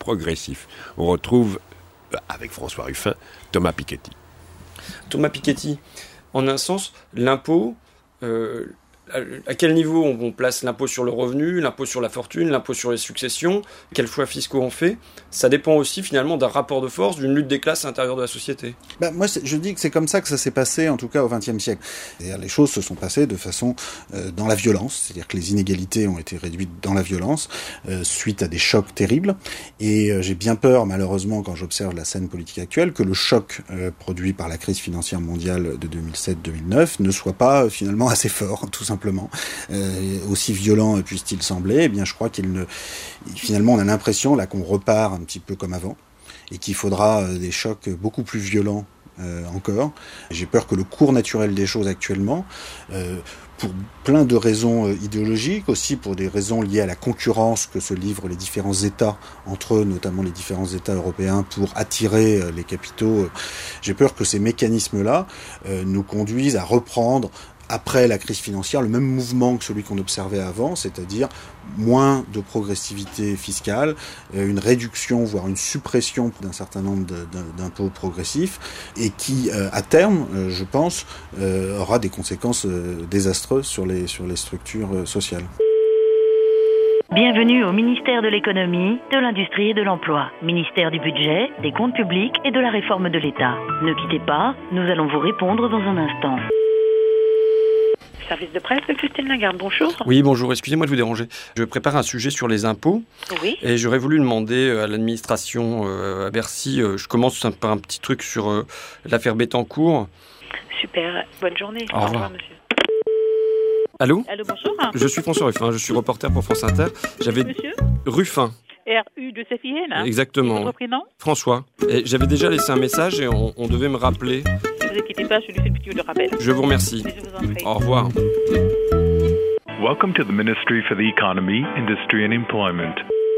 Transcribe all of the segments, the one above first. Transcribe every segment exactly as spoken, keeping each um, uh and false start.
progressif. On retrouve, avec François Ruffin, Thomas Piketty. Thomas Piketty, en un sens, l'impôt... Euh, à quel niveau on place l'impôt sur le revenu, l'impôt sur la fortune, l'impôt sur les successions, quels choix fiscaux on fait, ça dépend aussi finalement d'un rapport de force, d'une lutte des classes à l'intérieur de la société. Bah, moi, je dis que c'est comme ça que ça s'est passé, en tout cas au vingtième siècle. C'est-à-dire, les choses se sont passées de façon euh, dans la violence, c'est-à-dire que les inégalités ont été réduites dans la violence, euh, suite à des chocs terribles. Et euh, j'ai bien peur, malheureusement, quand j'observe la scène politique actuelle, que le choc euh, produit par la crise financière mondiale de deux mille sept deux mille neuf ne soit pas euh, finalement assez fort, tout simplement. Euh, aussi violent puisse-t-il sembler, eh bien je crois qu'il ne... Finalement, on a l'impression là qu'on repart un petit peu comme avant et qu'il faudra euh, des chocs beaucoup plus violents euh, encore. J'ai peur que le cours naturel des choses actuellement, euh, pour plein de raisons euh, idéologiques, aussi pour des raisons liées à la concurrence que se livrent les différents États entre eux, notamment les différents États européens, pour attirer euh, les capitaux. Euh, j'ai peur que ces mécanismes-là euh, nous conduisent à reprendre après la crise financière, le même mouvement que celui qu'on observait avant, c'est-à-dire moins de progressivité fiscale, une réduction, voire une suppression d'un certain nombre de, de, d'impôts progressifs, et qui, à terme, je pense, aura des conséquences désastreuses sur les, sur les structures sociales. Bienvenue au ministère de l'économie, de l'industrie et de l'emploi. Ministère du budget, des comptes publics et de la réforme de l'État. Ne quittez pas, nous allons vous répondre dans un instant. Service de presse de Christine Lagarde, bonjour. Oui, bonjour, excusez-moi de vous déranger. Je prépare un sujet sur les impôts. Oui. Et j'aurais voulu demander à l'administration euh, à Bercy, euh, je commence par un petit truc sur euh, l'affaire Bettencourt. Super, bonne journée. Au revoir, Au revoir monsieur. Allô ? Allô, bonjour. Je suis François Ruffin, je suis reporter pour France Inter. J'avais... Monsieur Ruffin. R U de C F I N. Exactement. Et votre prénom ? François. Et j'avais déjà laissé un message et on, on devait me rappeler. Ne vous inquiétez pas, je lui fais une petite de rappel. Je vous remercie. Je vous en prie. Au revoir. Welcome to the Ministry for the Economy, Industry and Employment.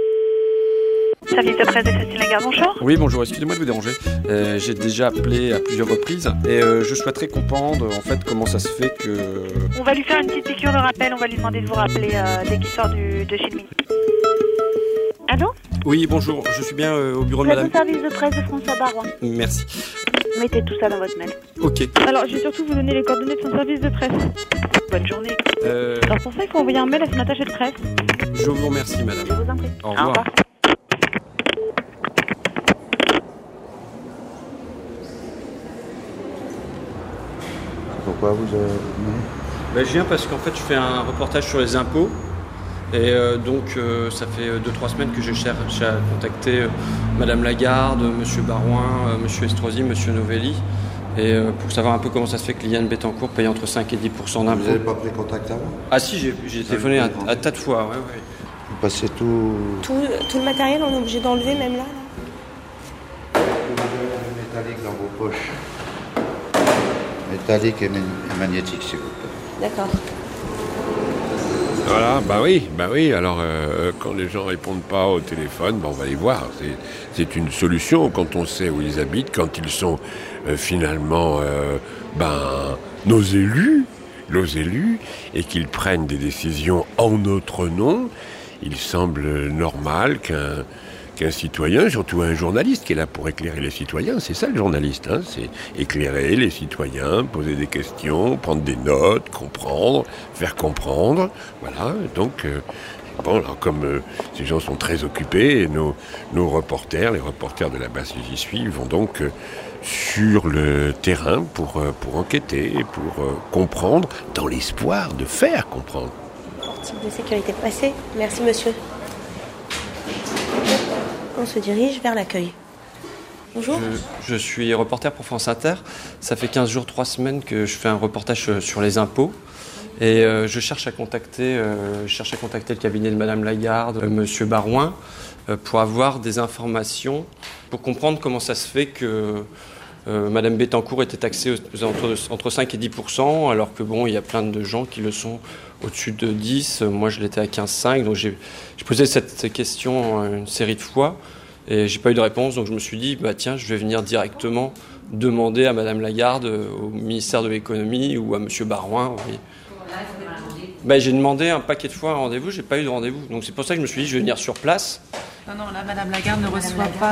Service de presse de Christine Lagarde, bonjour. Oui, bonjour, excusez-moi de vous déranger. Euh, j'ai déjà appelé à plusieurs reprises et euh, je souhaiterais comprendre en fait comment ça se fait que... On va lui faire une petite piqûre de rappel, on va lui demander de vous rappeler euh, dès qu'il sort du, de chez le ministre. Allô ? Oui, bonjour, je suis bien euh, au bureau de madame... Le service de presse de François Baroin. Merci. Mettez tout ça dans votre mail. Ok. Alors, je vais surtout vous donner les coordonnées de son service de presse. Bonne journée. Euh... Alors pour ça, il faut envoyer un mail à son attaché de presse. Je vous remercie, madame. Je vous en prie. Au revoir. Au revoir. Pourquoi vous avez... Ben, je viens parce qu'en fait, je fais un reportage sur les impôts. Et euh, donc, euh, ça fait deux trois semaines que je cherche à contacter euh, Madame Lagarde, Monsieur Barouin, euh, Monsieur Estrosi, Monsieur Novelli, et euh, pour savoir un peu comment ça se fait que Liliane Bettencourt paye entre cinq et dix pour cent d'impôts. Vous n'avez pas pris contact avant ? Ah si, j'ai, j'ai téléphoné un, un tas de fois, ouais, ouais. Vous passez tout... tout... Tout le matériel, on est obligé d'enlever, même là, là. Métallique dans vos poches. Métallique et, et magnétique, s'il vous plaît. D'accord. Voilà, bah oui, bah oui. Alors, euh, quand les gens répondent pas au téléphone, bah on va les voir. C'est, c'est une solution quand on sait où ils habitent, quand ils sont euh, finalement, euh, ben, nos élus, nos élus, et qu'ils prennent des décisions en notre nom. Il semble normal qu'un qu'un citoyen, surtout un journaliste qui est là pour éclairer les citoyens, c'est ça le journaliste, hein, c'est éclairer les citoyens, poser des questions, prendre des notes, comprendre, faire comprendre, voilà, donc, euh, bon, alors comme euh, ces gens sont très occupés, et nos, nos reporters, les reporters de la base J'y suis, vont donc euh, sur le terrain pour, euh, pour enquêter, pour euh, comprendre, dans l'espoir de faire comprendre. Portique de sécurité passé. Merci, monsieur. On se dirige vers l'accueil. Bonjour. Je, je suis reporter pour France Inter. Ça fait quinze jours, trois semaines que je fais un reportage sur les impôts. Et euh, je cherche à contacter, euh, je cherche à contacter le cabinet de Madame Lagarde, euh, Monsieur Barouin, euh, pour avoir des informations, pour comprendre comment ça se fait que euh, Madame Bettencourt était taxée aux, entre, entre cinq et dix pour cent, alors que bon, il y a plein de gens qui le sont au-dessus de dix. Moi, je l'étais à quinze virgule cinq. Donc, j'ai, j'ai posé cette question une série de fois et j'ai pas eu de réponse. Donc, je me suis dit, bah tiens, je vais venir directement demander à Madame Lagarde, au ministère de l'économie ou à Monsieur Barouin. Oui. Bah, j'ai demandé un paquet de fois un rendez-vous, j'ai pas eu de rendez-vous. Donc, c'est pour ça que je me suis dit, je vais venir sur place Non, non, là, Madame Lagarde ne reçoit pas